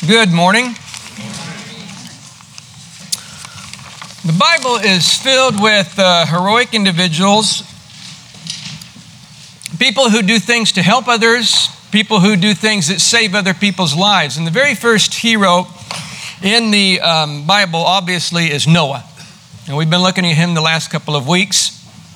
Good morning. The Bible is filled with heroic individuals, people who do things to help others, people who do things that save other people's lives. And the very first hero in the Bible, obviously, is Noah. And we've been looking at him the last couple of weeks.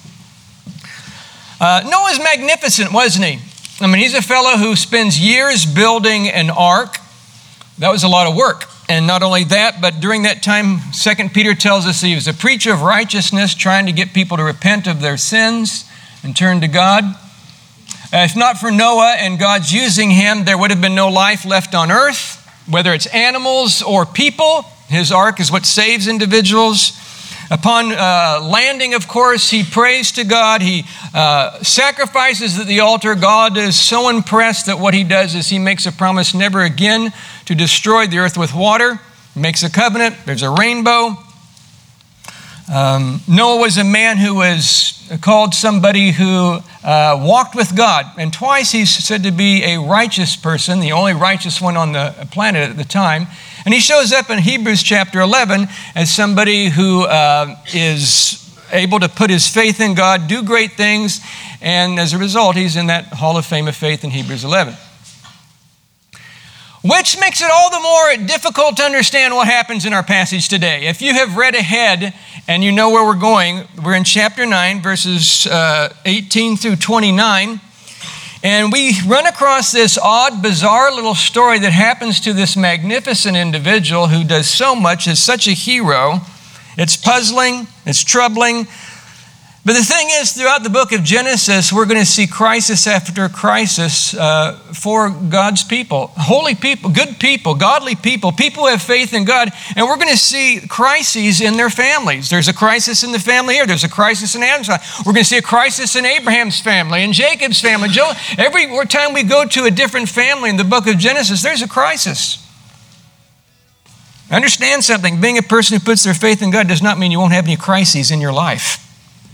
Noah's magnificent, wasn't he? I mean, he's a fellow who spends years building an ark. That was a lot of work. And not only that, but during that time, 2 Peter tells us he was a preacher of righteousness, trying to get people to repent of their sins and turn to God. If not for Noah and God's using him, there would have been no life left on earth, whether it's animals or people. His ark is what saves individuals. Upon landing, of course, he prays to God. He sacrifices at the altar. God is so impressed that what he does is he makes a promise never again to destroy the earth with water. He makes a covenant. There's a rainbow. Noah was a man who was called somebody who walked with God. And twice he's said to be a righteous person, the only righteous one on the planet at the time. And he shows up in Hebrews chapter 11 as somebody who is able to put his faith in God, do great things, and as a result, he's in that Hall of Fame of Faith in Hebrews 11. Which makes it all the more difficult to understand what happens in our passage today. If you have read ahead and you know where we're going, we're in chapter 9, verses 18 through 29. And we run across this odd, bizarre little story that happens to this magnificent individual who does so much, is such a hero. It's puzzling, it's troubling. But the thing is, throughout the book of Genesis, we're going to see crisis after crisis for God's people. Holy people, good people, godly people, people who have faith in God. And we're going to see crises in their families. There's a crisis in the family here. There's a crisis in Adam's family. We're going to see a crisis in Abraham's family and Jacob's family. Every time we go to a different family in the book of Genesis, there's a crisis. Understand something. Being a person who puts their faith in God does not mean you won't have any crises in your life.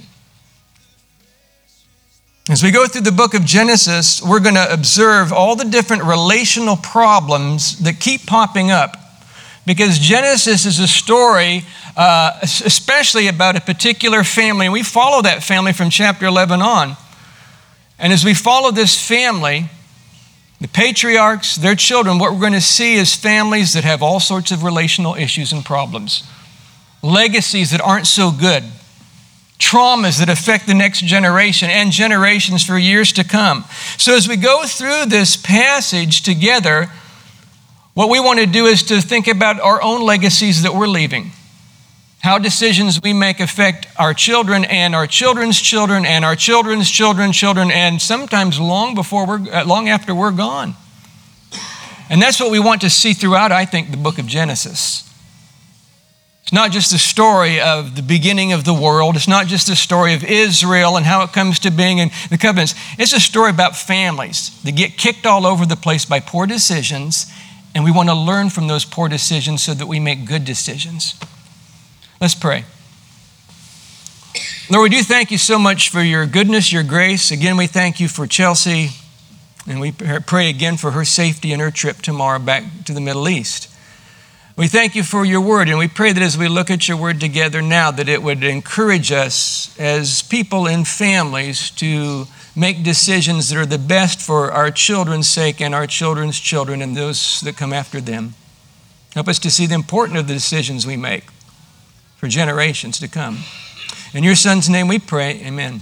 As we go through the book of Genesis, we're going to observe all the different relational problems that keep popping up. Because Genesis is a story, especially about a particular family. And we follow that family from chapter 11 on. And as we follow this family, the patriarchs, their children, what we're going to see is families that have all sorts of relational issues and problems. Legacies that aren't so good. Traumas that affect the next generation and generations for years to come. So as we go through this passage together, what we want to do is to think about our own legacies that we're leaving. How decisions we make affect our children and our children's children and our children's children, and sometimes long after we're gone. And that's what we want to see throughout, I think, the book of Genesis. It's not just the story of the beginning of the world. It's not just the story of Israel and how it comes to being in the covenants. It's a story about families that get kicked all over the place by poor decisions, and we want to learn from those poor decisions so that we make good decisions. Let's pray. Lord, we do thank you so much for your goodness, your grace. Again, we thank you for Chelsea, and we pray again for her safety and her trip tomorrow back to the Middle East. We thank you for your word, and we pray that as we look at your word together now, that it would encourage us as people in families to make decisions that are the best for our children's sake and our children's children and those that come after them. Help us to see the importance of the decisions we make for generations to come. In your Son's name we pray, amen.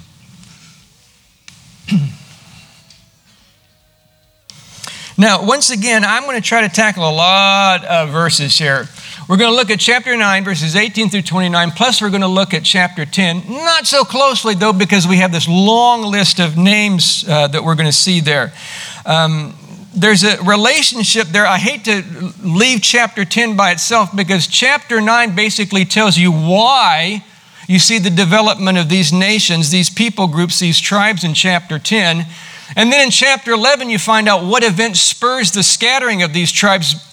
Now, once again, I'm going to try to tackle a lot of verses here. We're going to look at chapter 9, verses 18 through 29, plus we're going to look at chapter 10. Not so closely, though, because we have this long list of names that we're going to see there. There's a relationship there. I hate to leave chapter 10 by itself, because chapter 9 basically tells you why you see the development of these nations, these people groups, these tribes in chapter 10. And then in chapter 11, you find out what event spurs the scattering of these tribes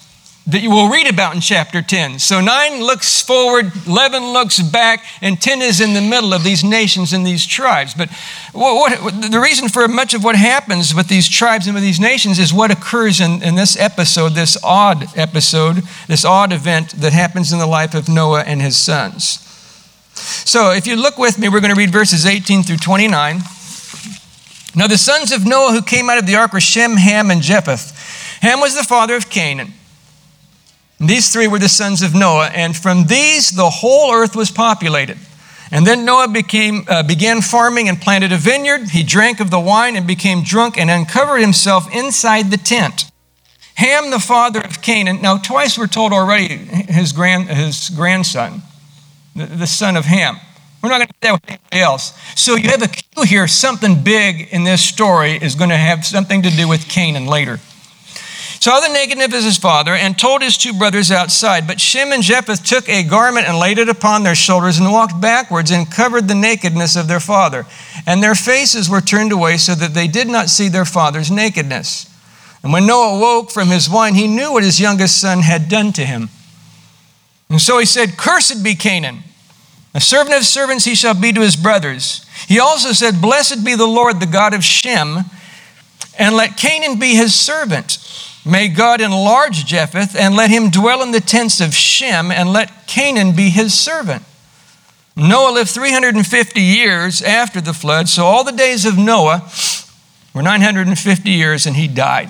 that you will read about in chapter 10. So 9 looks forward, 11 looks back, and 10 is in the middle of these nations and these tribes. But the reason for much of what happens with these tribes and with these nations is what occurs in this episode, this odd event that happens in the life of Noah and his sons. So if you look with me, we're going to read verses 18 through 29. Now the sons of Noah who came out of the ark were Shem, Ham, and Japheth. Ham was the father of Canaan. These three were the sons of Noah, and from these the whole earth was populated. And then Noah began farming and planted a vineyard. He drank of the wine and became drunk and uncovered himself inside the tent. Ham, the father of Canaan. Now, twice we're told already his grandson, the son of Ham. We're not going to do that with anybody else. So you have a cue here. Something big in this story is going to have something to do with Canaan later. Saw the nakedness of his father and told his two brothers outside. But Shem and Japheth took a garment and laid it upon their shoulders and walked backwards and covered the nakedness of their father. And their faces were turned away so that they did not see their father's nakedness. And when Noah awoke from his wine, he knew what his youngest son had done to him. And so he said, "Cursed be Canaan. A servant of servants he shall be to his brothers." He also said, "Blessed be the Lord, the God of Shem, and let Canaan be his servant. May God enlarge Japheth, and let him dwell in the tents of Shem, and let Canaan be his servant." Noah lived 350 years after the flood, so all the days of Noah were 950 years, and he died.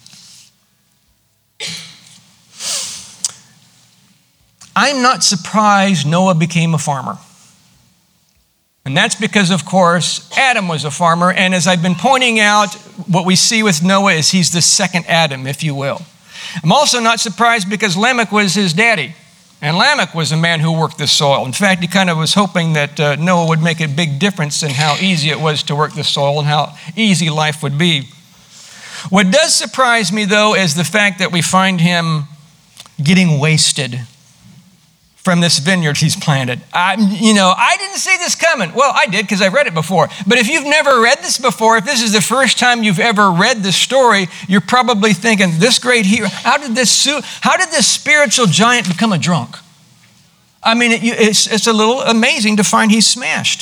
I'm not surprised Noah became a farmer. And that's because, of course, Adam was a farmer. And as I've been pointing out, what we see with Noah is he's the second Adam, if you will. I'm also not surprised because Lamech was his daddy. And Lamech was a man who worked the soil. In fact, he kind of was hoping that Noah would make a big difference in how easy it was to work the soil and how easy life would be. What does surprise me, though, is the fact that we find him getting wasted from this vineyard he's planted. I didn't see this coming. Well, I did because I've read it before. But if you've never read this before, if this is the first time you've ever read this story, you're probably thinking, this great hero, how did this spiritual giant become a drunk? I mean, it's a little amazing to find he's smashed.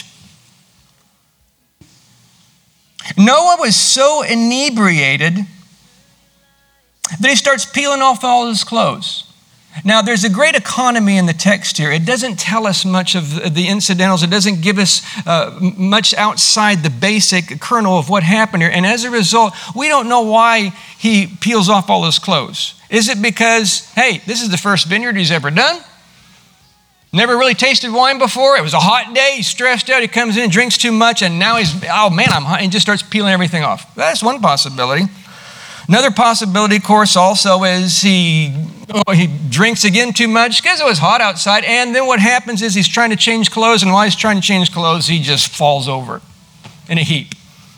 Noah was so inebriated that he starts peeling off all his clothes. Now, there's a great economy in the text here. It doesn't tell us much of the incidentals. It doesn't give us much outside the basic kernel of what happened here. And as a result, we don't know why he peels off all his clothes. Is it because, hey, this is the first vineyard he's ever done? Never really tasted wine before. It was a hot day. He's stressed out. He comes in, drinks too much, and now I'm hot. And just starts peeling everything off. That's one possibility. Another possibility, of course, also is he drinks again too much because it was hot outside. And then what happens is he's trying to change clothes. And while he's trying to change clothes, he just falls over in a heap.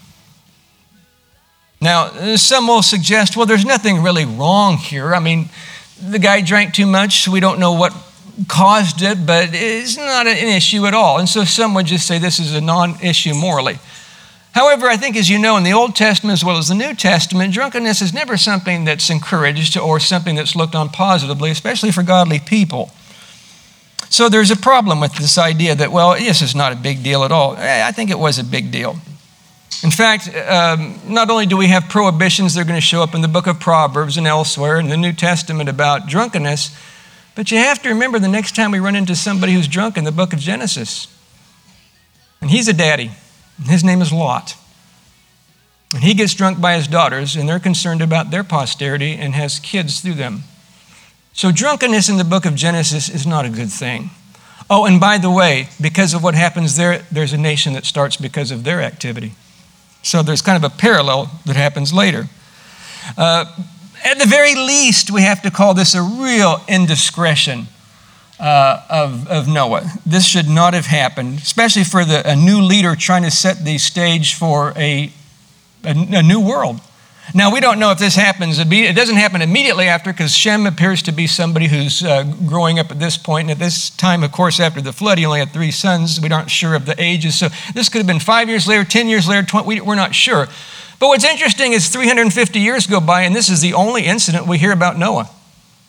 Now, some will suggest, well, there's nothing really wrong here. I mean, the guy drank too much. So we don't know what caused it, but it's not an issue at all. And so some would just say this is a non-issue morally. However, I think, as you know, in the Old Testament as well as the New Testament, drunkenness is never something that's encouraged or something that's looked on positively, especially for godly people. So there's a problem with this idea that, well, this is not a big deal at all. I think it was a big deal. In fact, not only do we have prohibitions that are going to show up in the book of Proverbs and elsewhere in the New Testament about drunkenness, but you have to remember the next time we run into somebody who's drunk in the book of Genesis. And he's a daddy. His name is Lot. And he gets drunk by his daughters, and they're concerned about their posterity and has kids through them. So drunkenness in the book of Genesis is not a good thing. Oh, and by the way, because of what happens there, there's a nation that starts because of their activity. So there's kind of a parallel that happens later. At the very least, we have to call this a real indiscretion of Noah. This should not have happened, especially for a new leader trying to set the stage for a new world. Now, we don't know if this happens. It doesn't happen immediately after, because Shem appears to be somebody who's growing up at this point. And at this time, of course, after the flood, he only had 3 sons. We aren't sure of the ages. So this could have been 5 years later, 10 years later, 20. We're not sure. But what's interesting is 350 years go by, and this is the only incident we hear about Noah.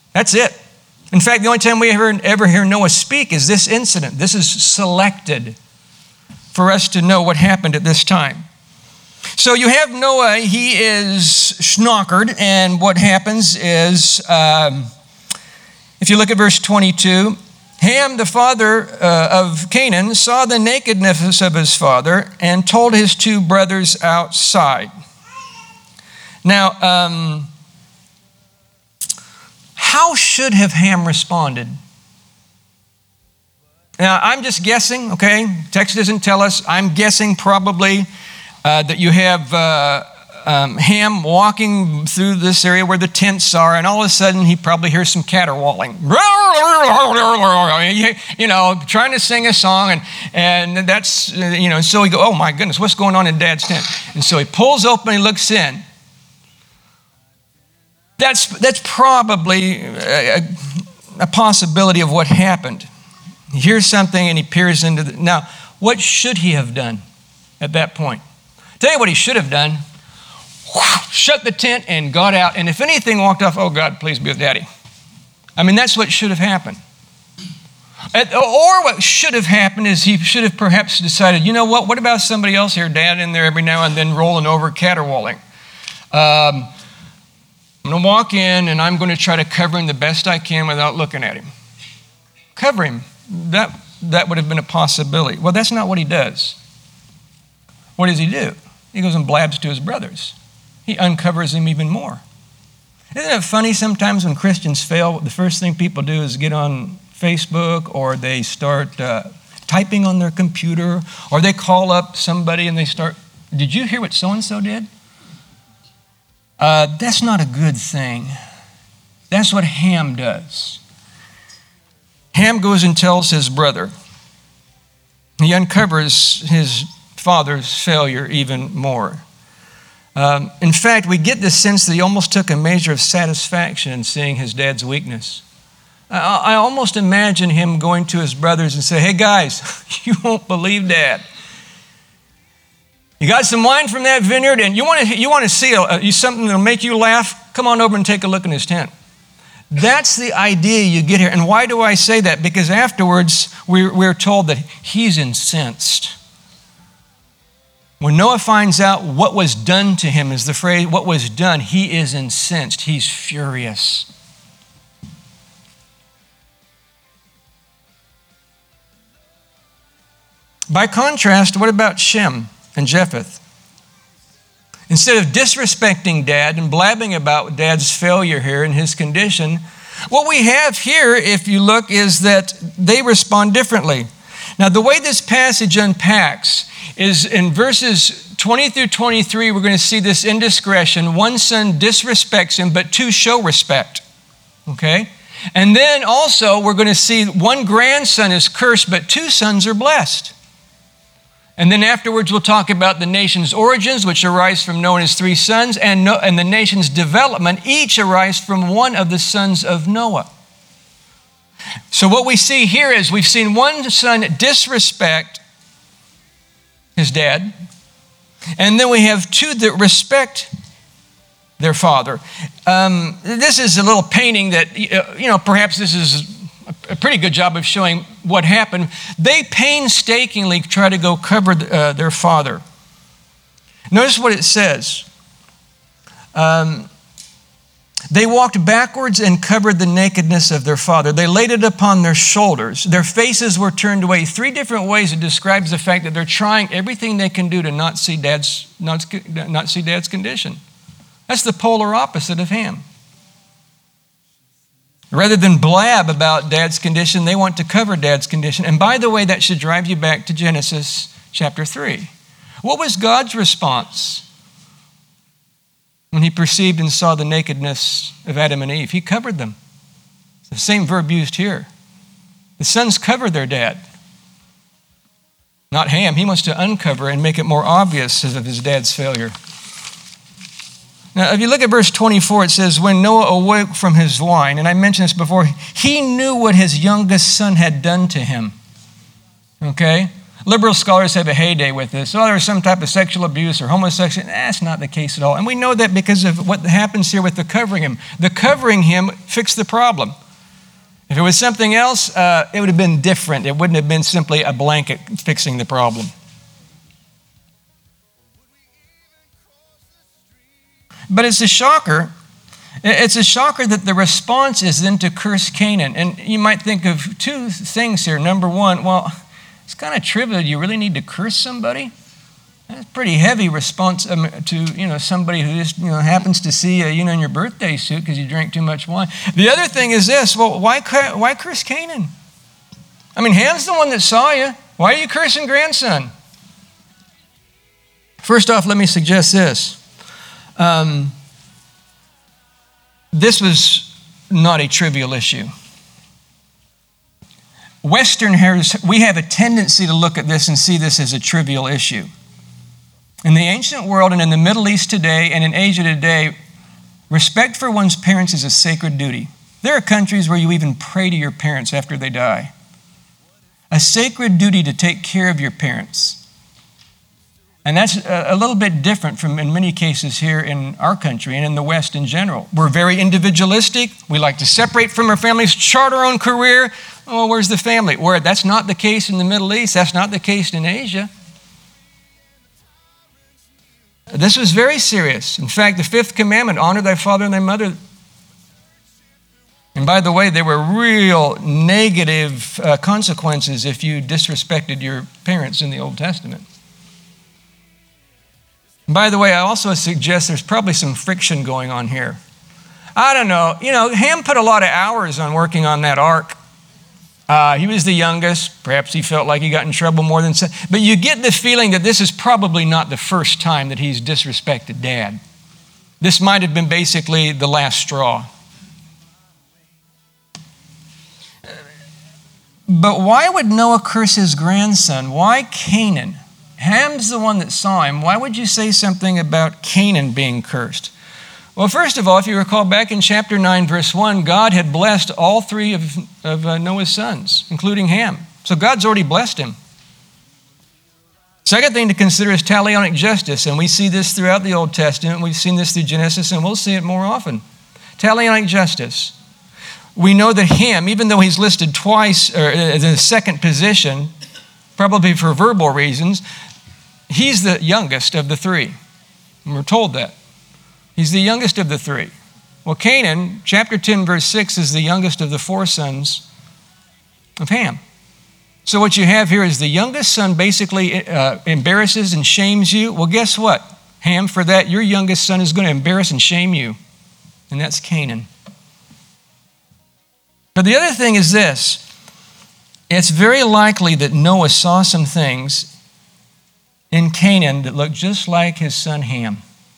That's it. In fact, the only time we ever hear Noah speak is this incident. This is selected for us to know what happened at this time. So you have Noah, he is schnockered, and what happens is, if you look at verse 22, Ham, the father of Canaan, saw the nakedness of his father and told his two brothers outside. Now, how should have Ham responded? Now, I'm just guessing, okay? Text doesn't tell us. I'm guessing probably that you have Ham walking through this area where the tents are, and all of a sudden he probably hears some caterwauling. You know, trying to sing a song, and that's, so he goes, oh my goodness, what's going on in Dad's tent? And so he pulls open, he looks in. That's probably a possibility of what happened. He hears something and he peers into the... Now, what should he have done at that point? Tell you what he should have done. Shut the tent and got out. And if anything walked off, oh God, please be with Daddy. I mean, that's what should have happened. Or what should have happened is he should have perhaps decided, you know what about somebody else here, Dad, in there every now and then rolling over, caterwauling. I'm going to walk in and I'm going to try to cover him the best I can without looking at him. Cover him. That would have been a possibility. Well, that's not what he does. What does he do? He goes and blabs to his brothers. He uncovers him even more. Isn't it funny sometimes when Christians fail, the first thing people do is get on Facebook, or they start typing on their computer, or they call up somebody and they start, did you hear what so-and-so did? That's not a good thing. That's what Ham does. Ham goes and tells his brother. He uncovers his father's failure even more. In fact, we get this sense that he almost took a measure of satisfaction in seeing his dad's weakness. I almost imagine him going to his brothers and say, hey guys, you won't believe Dad. You got some wine from that vineyard and you want to see something that'll make you laugh? Come on over and take a look in his tent. That's the idea you get here. And why do I say that? Because afterwards, we're told that he's incensed. When Noah finds out what was done to him, is the phrase, what was done, he is incensed. He's furious. By contrast, what about Shem and Japheth? Instead of disrespecting Dad and blabbing about Dad's failure here and his condition, what we have here, if you look, is that they respond differently. Now, the way this passage unpacks is in verses 20 through 23, we're going to see this indiscretion. One son disrespects him, but two show respect. Okay? And then also, we're going to see one grandson is cursed, but two sons are blessed. And then afterwards, we'll talk about the nation's origins, which arise from Noah and his three sons, and the nation's development, each arise from one of the sons of Noah. So what we see here is we've seen one son disrespect his dad, and then we have two that respect their father. This is a little painting that, perhaps this is a pretty good job of showing what happened. They painstakingly try to go cover their father. Notice what it says. They walked backwards and covered the nakedness of their father. They laid it upon their shoulders. Their faces were turned away. 3 different ways it describes the fact that they're trying everything they can do to not see Dad's condition. That's the polar opposite of Ham. Rather than blab about Dad's condition, they want to cover Dad's condition. And by the way, that should drive you back to Genesis chapter 3. What was God's response when he perceived and saw the nakedness of Adam and Eve? He covered them. The same verb used here. The sons covered their dad. Not Ham. He wants to uncover and make it more obvious of his dad's failure. Now, if you look at verse 24, it says, when Noah awoke from his wine, and I mentioned this before, he knew what his youngest son had done to him. Okay? Liberal scholars have a heyday with this. Oh, there's some type of sexual abuse or homosexuality. That's not the case at all. And we know that because of what happens here with the covering him. The covering him fixed the problem. If it was something else, it would have been different. It wouldn't have been simply a blanket fixing the problem. But it's a shocker. It's a shocker that the response is then to curse Canaan. And you might think of two things here. Number one, well, it's kind of trivial. You really need to curse somebody? That's a pretty heavy response to somebody who just happens to see you in your birthday suit because you drank too much wine. The other thing is this: well, why curse Canaan? I mean, Ham's the one that saw you. Why are you cursing grandson? First off, let me suggest this: this was not a trivial issue. Westerners, we have a tendency to look at this and see this as a trivial issue. In the ancient world and in the Middle East today and in Asia today, respect for one's parents is a sacred duty. There are countries where you even pray to your parents after they die. A sacred duty to take care of your parents. And that's a little bit different from in many cases here in our country and in the West in general. We're very individualistic. We like to separate from our families, chart our own career. Oh, where's the family? Where that's not the case in the Middle East. That's not the case in Asia. This was very serious. In fact, the fifth commandment, honor thy father and thy mother. And by the way, there were real negative consequences if you disrespected your parents in the Old Testament. By the way, I also suggest there's probably some friction going on here. I don't know. Ham put a lot of hours on working on that ark. He was the youngest. Perhaps he felt like he got in trouble more than some. But you get the feeling that this is probably not the first time that he's disrespected Dad. This might have been basically the last straw. But why would Noah curse his grandson? Why Canaan? Ham's the one that saw him. Why would you say something about Canaan being cursed? Well, first of all, if you recall back in chapter 9, verse 1, God had blessed all three of Noah's sons, including Ham. So God's already blessed him. Second thing to consider is talionic justice, and we see this throughout the Old Testament. We've seen this through Genesis, and we'll see it more often. Talionic justice. We know that Ham, even though he's listed twice or in the second position, probably for verbal reasons, he's the youngest of the three. And we're told that. He's the youngest of the three. Well, Canaan, chapter 10, verse 6, is the youngest of the four sons of Ham. So what you have here is the youngest son basically embarrasses and shames you. Well, guess what? Ham, for that, your youngest son is going to embarrass and shame you. And that's Canaan. But the other thing is this. It's very likely that Noah saw some things in Canaan that looked just like his son Ham.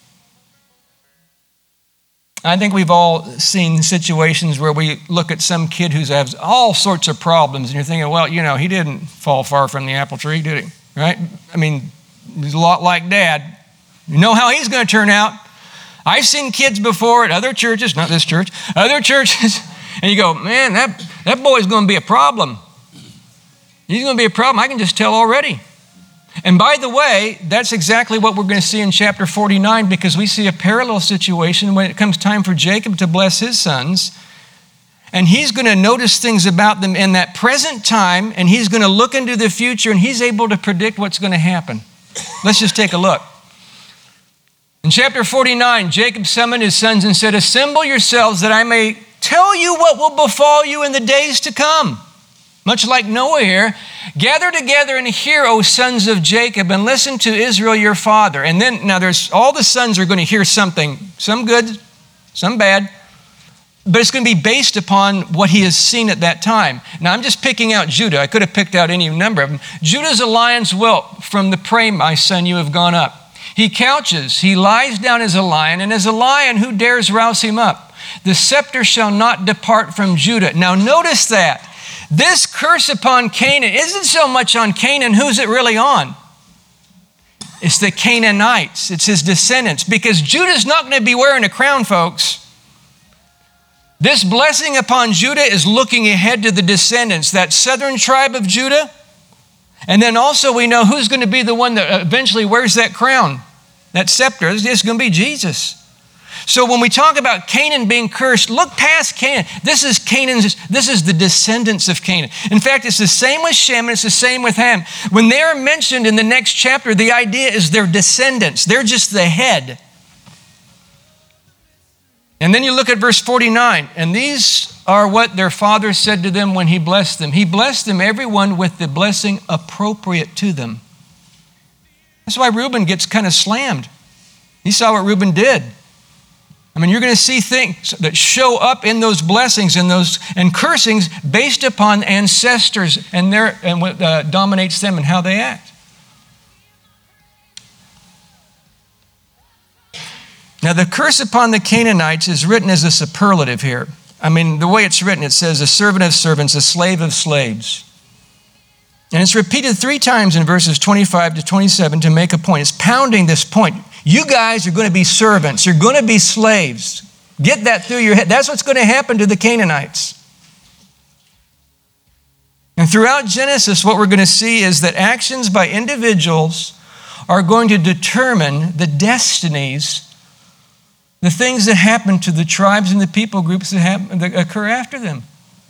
I think we've all seen situations where we look at some kid who has all sorts of problems, and you're thinking, well, he didn't fall far from the apple tree, did he? Right? I mean, he's a lot like Dad. You know how he's going to turn out. I've seen kids before at other churches, not this church, other churches, and you go, man, that boy's going to be a problem. He's going to be a problem. I can just tell already. And by the way, that's exactly what we're going to see in chapter 49, because we see a parallel situation when it comes time for Jacob to bless his sons. And he's going to notice things about them in that present time, and he's going to look into the future, and he's able to predict what's going to happen. Let's just take a look. In chapter 49, Jacob summoned his sons and said, assemble yourselves that I may tell you what will befall you in the days to come. Much like Noah here, gather together and hear, O sons of Jacob, and listen to Israel your father. And then, now all the sons are going to hear something, some good, some bad, but it's going to be based upon what he has seen at that time. Now, I'm just picking out Judah. I could have picked out any number of them. Judah's a lion's whelp. From the prey, my son, you have gone up. He couches, he lies down as a lion, and as a lion, who dares rouse him up? The scepter shall not depart from Judah. Now, notice that. This curse upon Canaan isn't so much on Canaan. Who's it really on? It's the Canaanites. It's his descendants. Because Judah's not going to be wearing a crown, folks. This blessing upon Judah is looking ahead to the descendants. That southern tribe of Judah, And then also we know who's going to be the one that eventually wears that crown, that scepter. It's going to be Jesus. So when we talk about Canaan being cursed, look past Canaan. This is the descendants of Canaan. In fact, it's the same with Shem and it's the same with Ham. When they're mentioned in the next chapter, the idea is they're descendants. They're just the head. And then you look at verse 49, and these are what their father said to them when he blessed them. He blessed them, everyone, with the blessing appropriate to them. That's why Reuben gets kind of slammed. You saw what Reuben did. I mean, you're going to see things that show up in those blessings and cursings based upon ancestors and what dominates them and how they act. Now, the curse upon the Canaanites is written as a superlative here. I mean, the way it's written, it says, a servant of servants, a slave of slaves. And it's repeated 3 times in verses 25 to 27 to make a point. It's pounding this point. You guys are going to be servants. You're going to be slaves. Get that through your head. That's what's going to happen to the Canaanites. And throughout Genesis, what we're going to see is that actions by individuals are going to determine the destinies, the things that happen to the tribes and the people groups that occur after them.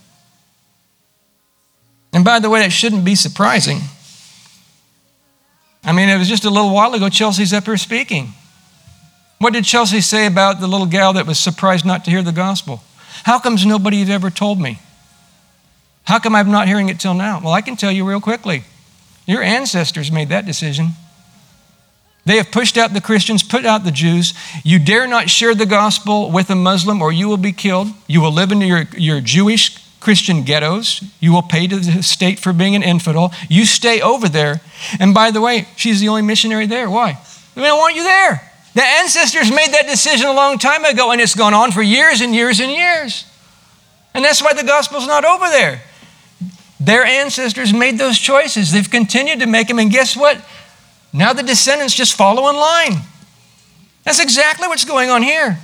And by the way, that shouldn't be surprising. I mean, it was just a little while ago, Chelsea's up here speaking. What did Chelsea say about the little gal that was surprised not to hear the gospel? How comes nobody has ever told me? How come I'm not hearing it till now? Well, I can tell you real quickly. Your ancestors made that decision. They have pushed out the Christians, put out the Jews. You dare not share the gospel with a Muslim or you will be killed. You will live in your Jewish Christian ghettos. You will pay to the state for being an infidel. You stay over there. And by the way, she's the only missionary there. Why? They don't want you there. The ancestors made that decision a long time ago, and it's gone on for years and years and years. And that's why the gospel's not over there. Their ancestors made those choices. They've continued to make them, and guess what? Now the descendants just follow in line. That's exactly what's going on here.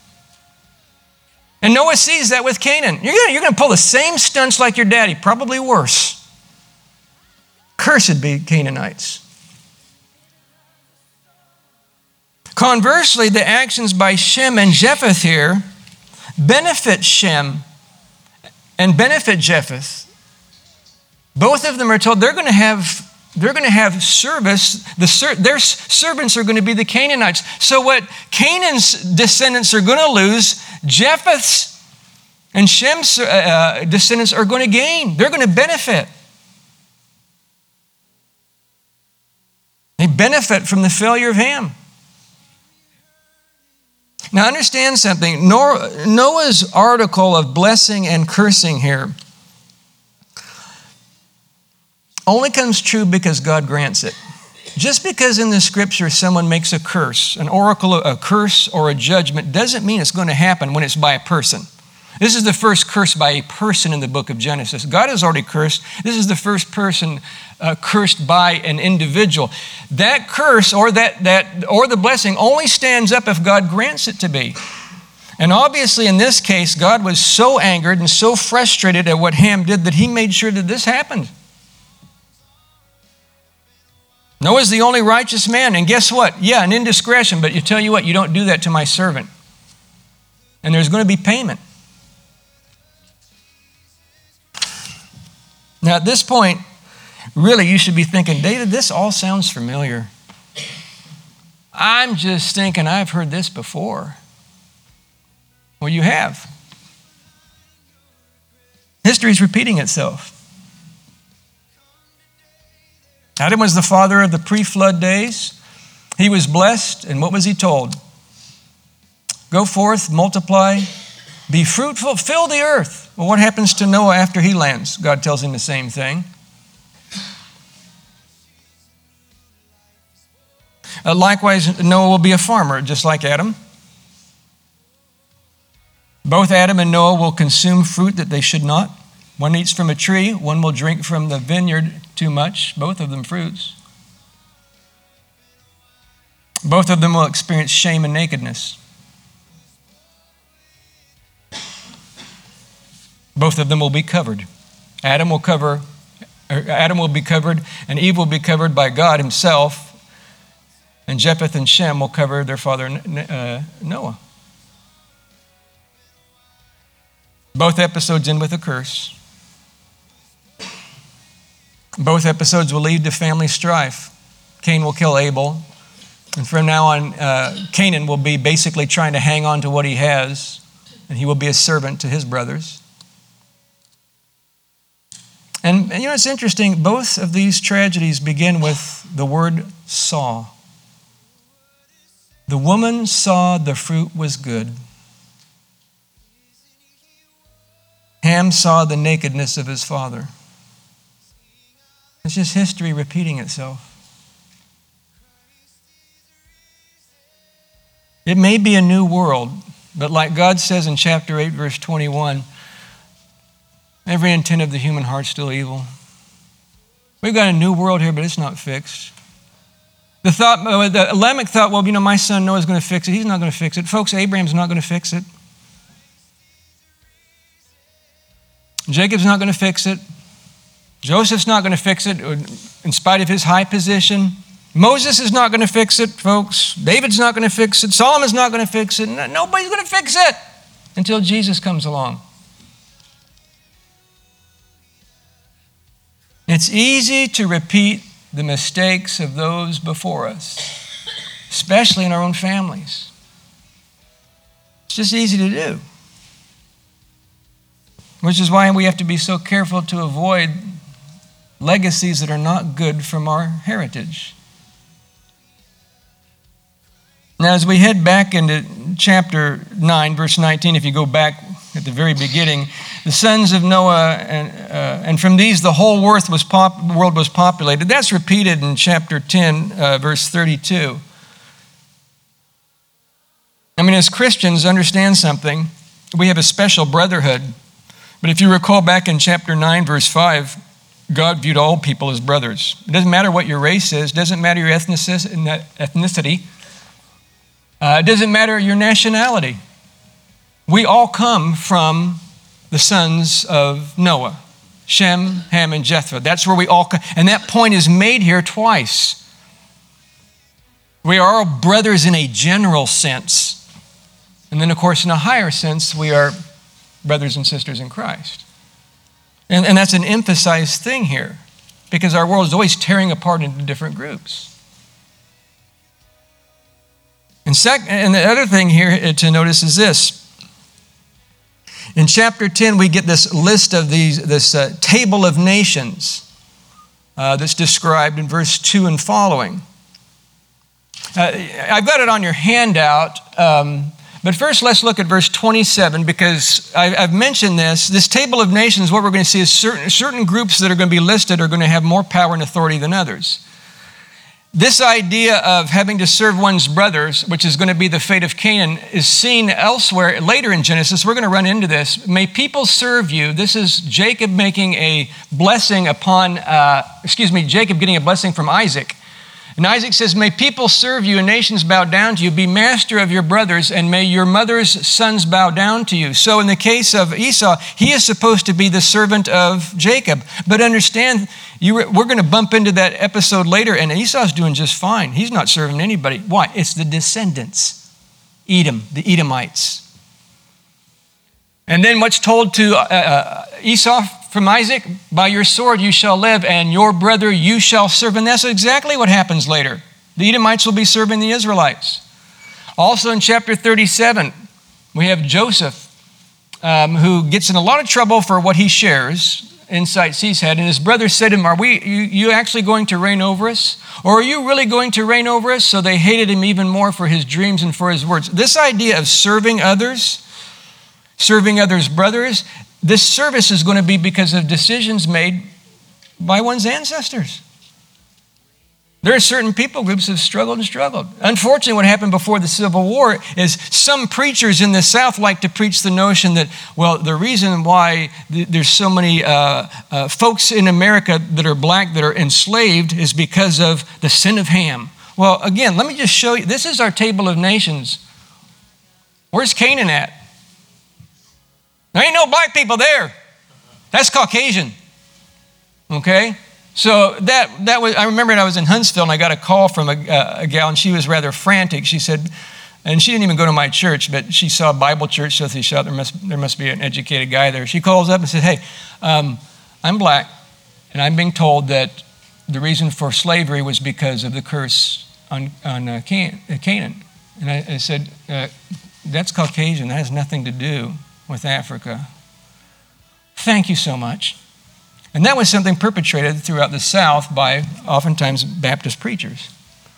And Noah sees that with Canaan. You're going to pull the same stunts like your daddy, probably worse. Cursed be Canaanites. Conversely, the actions by Shem and Japheth here benefit Shem and benefit Japheth. Both of them are told they're going to have service. Their servants are going to be the Canaanites. So what Canaan's descendants are going to lose, Japheth's and Shem's descendants are going to gain. They're going to benefit. They benefit from the failure of Ham. Now understand something. Noah's article of blessing and cursing here only comes true because God grants it. Just because in the scripture someone makes a curse, an oracle, a curse or a judgment, doesn't mean it's going to happen when it's by a person. This is the first curse by a person in the book of Genesis. God has already cursed. This is the first person cursed by an individual. That curse or the blessing only stands up if God grants it to be. And obviously in this case, God was so angered and so frustrated at what Ham did that he made sure that this happened. Noah's the only righteous man, and guess what? Yeah, an indiscretion, but you tell you what, you don't do that to my servant. And there's going to be payment. Now at this point, really you should be thinking, David, this all sounds familiar. I'm just thinking I've heard this before. Well, you have. History is repeating itself. Adam was the father of the pre-flood days. He was blessed, and what was he told? Go forth, multiply, be fruitful, fill the earth. Well, what happens to Noah after he lands? God tells him the same thing. Likewise, Noah will be a farmer, just like Adam. Both Adam and Noah will consume fruit that they should not. One eats from a tree, one will drink from the vineyard too much, both of them fruits. Both of them will experience shame and nakedness. Both of them will be covered. Adam will cover Adam will be covered, and Eve will be covered by God himself, and Japheth and Shem will cover their father Noah. Both episodes end with a curse. Both episodes will lead to family strife. Cain will kill Abel. And from now on, Canaan will be basically trying to hang on to what he has, and he will be a servant to his brothers. And you know, it's interesting, both of these tragedies begin with the word saw. The woman saw the fruit was good. Ham saw the nakedness of his father. It's just history repeating itself. It may be a new world, but like God says in chapter 8, verse 21, every intent of the human heart is still evil. We've got a new world here, but it's not fixed. The Lamech thought, well, you know, my son Noah's going to fix it. He's not going to fix it. Folks, Abraham's not going to fix it. Jacob's not going to fix it. Joseph's not going to fix it in spite of his high position. Moses is not going to fix it, folks. David's not going to fix it. Solomon's not going to fix it. Nobody's going to fix it until Jesus comes along. It's easy to repeat the mistakes of those before us, especially in our own families. It's just easy to do. Which is why we have to be so careful to avoid legacies that are not good from our heritage. Now, as we head back into chapter 9, verse 19, if you go back at the very beginning, the sons of Noah, and from these the whole world was populated. That's repeated in chapter 10, verse 32. I mean, as Christians, understand something. We have a special brotherhood. But if you recall back in chapter 9, verse 5, God viewed all people as brothers. It doesn't matter what your race is. It doesn't matter your ethnicity. It doesn't matter your nationality. We all come from the sons of Noah, Shem, Ham, and Japheth. That's where we all come. And that point is made here twice. We are all brothers in a general sense. And then, of course, in a higher sense, we are brothers and sisters in Christ. And that's an emphasized thing here, because our world is always tearing apart into different groups. And the other thing here to notice is this. In chapter 10, we get this list of this table of nations that's described in verse 2 and following. I've got it on your handout, but first let's look at verse 27, because I've mentioned this table of nations. What we're going to see is certain groups that are going to be listed are going to have more power and authority than others. This idea of having to serve one's brothers, which is going to be the fate of Canaan, is seen elsewhere later in Genesis. We're going to run into this. May people serve you. This is Jacob making a blessing upon, Jacob getting a blessing from Isaac. And Isaac says, may people serve you and nations bow down to you. Be master of your brothers, and may your mother's sons bow down to you. So in the case of Esau, he is supposed to be the servant of Jacob. But understand, we're going to bump into that episode later, and Esau's doing just fine. He's not serving anybody. Why? It's the descendants, Edom, the Edomites. And then what's told to Esau from Isaac? By your sword you shall live, and your brother you shall serve. And that's exactly what happens later. The Edomites will be serving the Israelites. Also in chapter 37, we have Joseph, who gets in a lot of trouble for what he shares inside he's had. And his brothers said to him, are you actually going to reign over us? Or are you really going to reign over us? So they hated him even more for his dreams and for his words. This idea of serving others brothers, this service is going to be because of decisions made by one's ancestors. There are certain people groups that have struggled and struggled. Unfortunately, what happened before the Civil War is some preachers in the South like to preach the notion that, well, the reason why there's so many folks in America that are black that are enslaved is because of the sin of Ham. Well, again, let me just show you. This is our table of nations. Where's Canaan at? There ain't no black people there. That's Caucasian. Okay? So that was, I remember I was in Huntsville and I got a call from a gal, and she was rather frantic. She said, and she didn't even go to my church, but she saw a Bible church, so she thought there must be an educated guy there. She calls up and said, hey, I'm black, and I'm being told that the reason for slavery was because of the curse on Canaan. And I said, that's Caucasian. That has nothing to do with Africa. Thank you so much. And that was something perpetrated throughout the South by oftentimes Baptist preachers.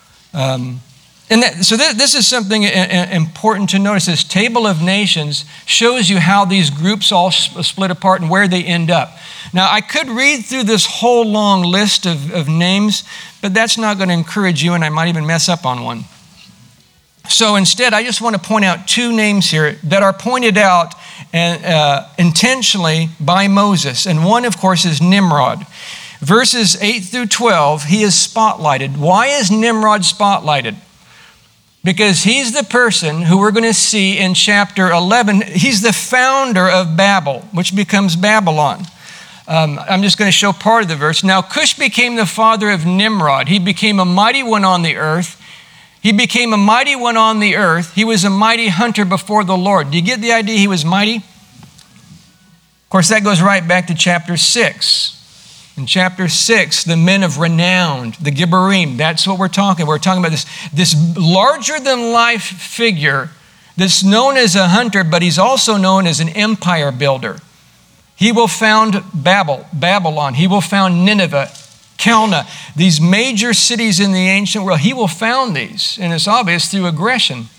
This is something important to notice. This table of nations shows you how these groups all split apart and where they end up. Now, I could read through this whole long list of names, but that's not going to encourage you, and I might even mess up on one. So instead, I just want to point out two names here that are pointed out intentionally by Moses. And one, of course, is Nimrod. Verses 8 through 12, he is spotlighted. Why is Nimrod spotlighted? Because he's the person who we're going to see in chapter 11. He's the founder of Babel, which becomes Babylon. I'm just going to show part of the verse. Now, Cush became the father of Nimrod. He became a mighty one on the earth. He became a mighty one on the earth. He was a mighty hunter before the Lord. Do you get the idea he was mighty? Of course, that goes right back to chapter 6. In chapter 6, the men of renown, the Gibborim, that's what we're talking about. We're talking about this larger-than-life figure that's known as a hunter, but he's also known as an empire builder. He will found Babylon. He will found Nineveh, Calneh, these major cities in the ancient world. He will found these, and it's obvious through aggression.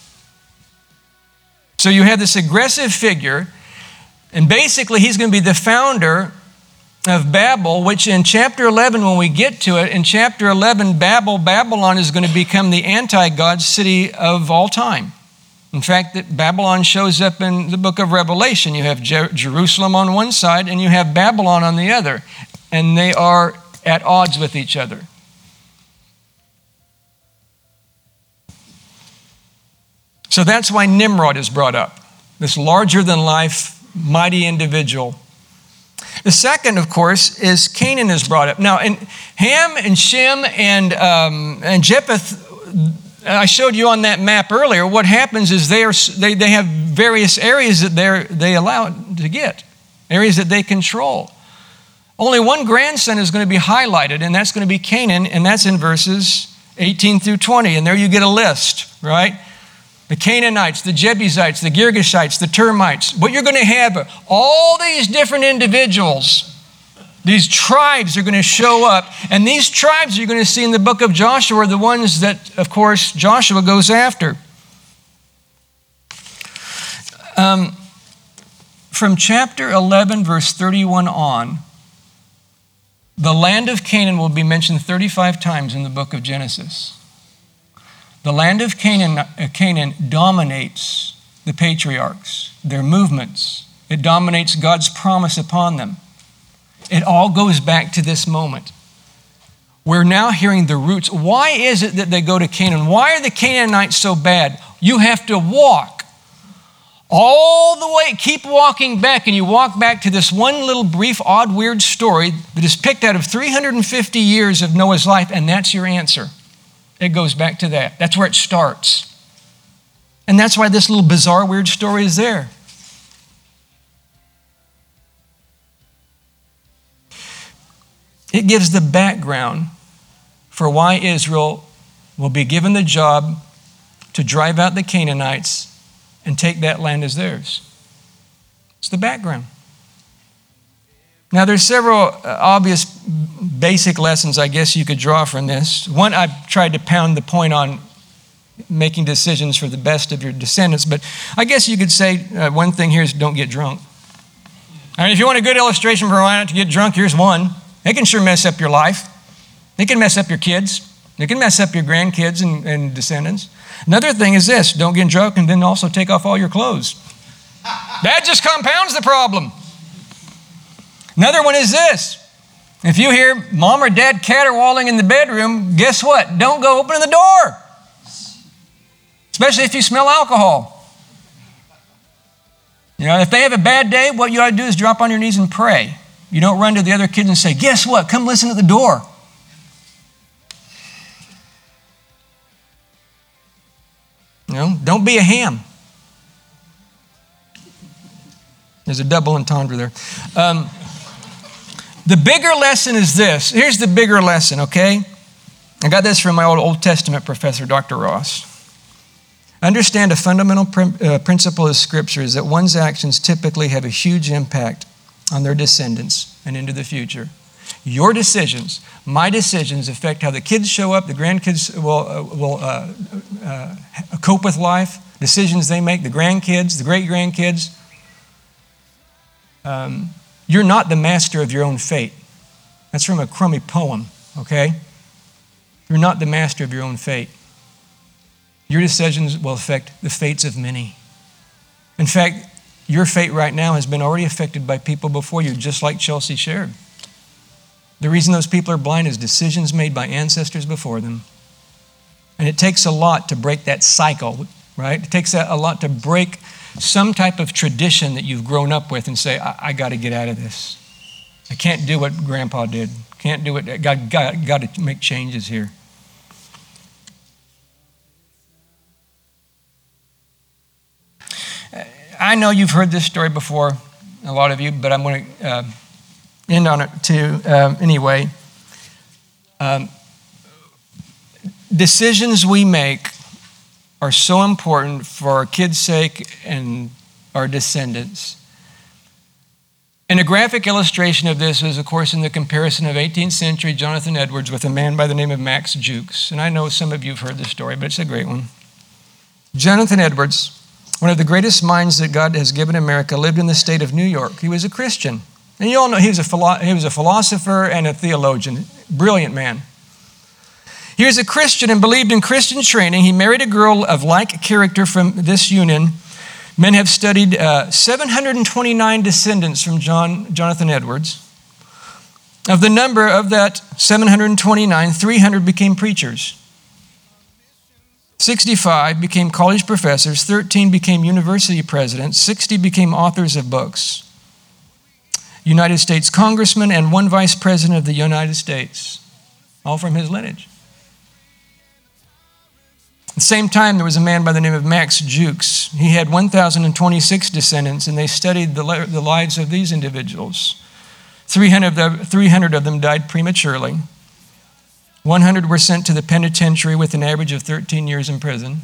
So you have this aggressive figure, and basically he's going to be the founder of Babel, which in chapter 11, when we get to it, in chapter 11, Babylon is going to become the anti-God city of all time. In fact, that Babylon shows up in the book of Revelation. You have Jerusalem on one side and you have Babylon on the other, and they are at odds with each other. So that's why Nimrod is brought up, this larger-than-life, mighty individual. The second, of course, is Canaan is brought up. Now, in Ham and Shem and Japheth, I showed you on that map earlier, what happens is they have various areas that they allow to get, areas that they control. Only one grandson is going to be highlighted, and that's going to be Canaan, and that's in verses 18 through 20. And there you get a list, right? The Canaanites, the Jebusites, the Girgashites, the Termites. What you're going to have, all these different individuals, these tribes are going to show up. And these tribes you're going to see in the book of Joshua are the ones that, of course, Joshua goes after. From chapter 11, verse 31 on, the land of Canaan will be mentioned 35 times in the book of Genesis. The land of Canaan dominates the patriarchs, their movements. It dominates God's promise upon them. It all goes back to this moment. We're now hearing the roots. Why is it that they go to Canaan? Why are the Canaanites so bad? You have to walk all the way, keep walking back, and you walk back to this one little brief, odd, weird story that is picked out of 350 years of Noah's life, and that's your answer. It goes back to that. That's where it starts. And that's why this little bizarre, weird story is there. It gives the background for why Israel will be given the job to drive out the Canaanites and take that land as theirs. It's the background. Now, there's several obvious basic lessons I guess you could draw from this. One, I've tried to pound the point on making decisions for the best of your descendants, but I guess you could say one thing here is don't get drunk. I mean, if you want a good illustration for why not to get drunk, here's one. It can sure mess up your life. It can mess up your kids. It can mess up your grandkids and descendants. Another thing is this, don't get drunk and then also take off all your clothes. That just compounds the problem. Another one is this. If you hear mom or dad caterwauling in the bedroom, guess what? Don't go open the door. Especially if you smell alcohol. You know, if they have a bad day, what you ought to do is drop on your knees and pray. You don't run to the other kids and say, guess what? Come listen at the door. Don't be a ham. There's a double entendre there. The bigger lesson is this. Here's the bigger lesson, okay? I got this from my Old Testament professor, Dr. Ross. Understand a fundamental principle of Scripture is that one's actions typically have a huge impact on their descendants and into the future. Your decisions, my decisions, affect how the kids show up, the grandkids will cope with life, decisions they make, the grandkids, the great-grandkids. You're not the master of your own fate. That's from a crummy poem, okay? You're not the master of your own fate. Your decisions will affect the fates of many. In fact, your fate right now has been already affected by people before you, just like Chelsea shared. The reason those people are blind is decisions made by ancestors before them. And it takes a lot to break that cycle, right? It takes a lot to break some type of tradition that you've grown up with and say, I got to get out of this. I can't do what Grandpa did. Can't do it. Got to make changes here. I know you've heard this story before, a lot of you, but I'm going to end on it too anyway. Decisions we make are so important for our kids' sake and our descendants. And a graphic illustration of this is, of course, in the comparison of 18th century Jonathan Edwards with a man by the name of Max Jukes. And I know some of you have heard this story, but it's a great one. Jonathan Edwards, one of the greatest minds that God has given America, lived in the state of New York. He was a Christian. And you all know he was a philosopher and a theologian. Brilliant man. He was a Christian and believed in Christian training. He married a girl of like character from this union. Men have studied 729 descendants from Jonathan Edwards. Of the number of that 729, 300 became preachers. 65 became college professors. 13 became university presidents. 60 became authors of books. United States congressman and one vice president of the United States, all from his lineage. At the same time, there was a man by the name of Max Jukes. He had 1,026 descendants, and they studied the lives of these individuals. 300 of them died prematurely. 100 were sent to the penitentiary with an average of 13 years in prison.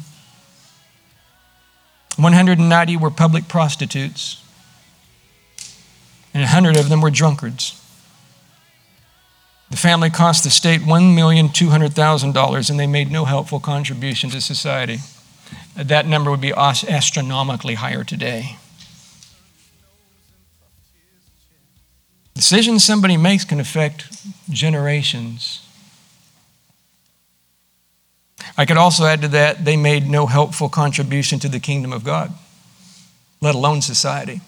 190 were public prostitutes. And 100 of them were drunkards. The family cost the state $1,200,000, and they made no helpful contribution to society. That number would be astronomically higher today. Decisions somebody makes can affect generations. I could also add to that, they made no helpful contribution to the kingdom of God, let alone society.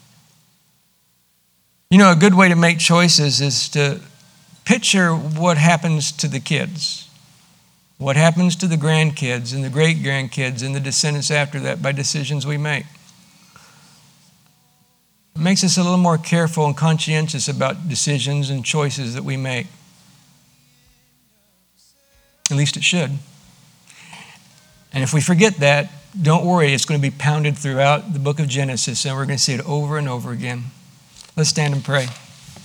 You know, a good way to make choices is to picture what happens to the kids, what happens to the grandkids and the great-grandkids and the descendants after that by decisions we make. It makes us a little more careful and conscientious about decisions and choices that we make. At least it should. And if we forget that, don't worry, it's going to be pounded throughout the book of Genesis, and we're going to see it over and over again. Let's stand and pray.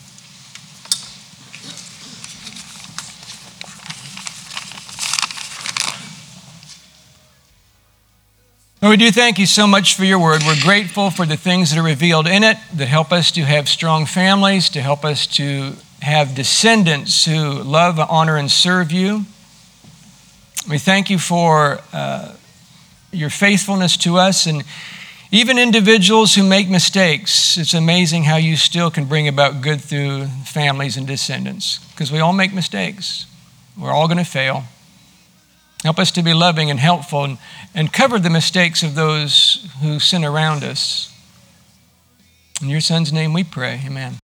Lord, we do thank you so much for your word. We're grateful for the things that are revealed in it that help us to have strong families, to help us to have descendants who love, honor, and serve you. We thank you for your faithfulness to us, and even individuals who make mistakes. It's amazing how you still can bring about good through families and descendants, because we all make mistakes. We're all going to fail. Help us to be loving and helpful and cover the mistakes of those who sin around us. In your Son's name we pray, amen.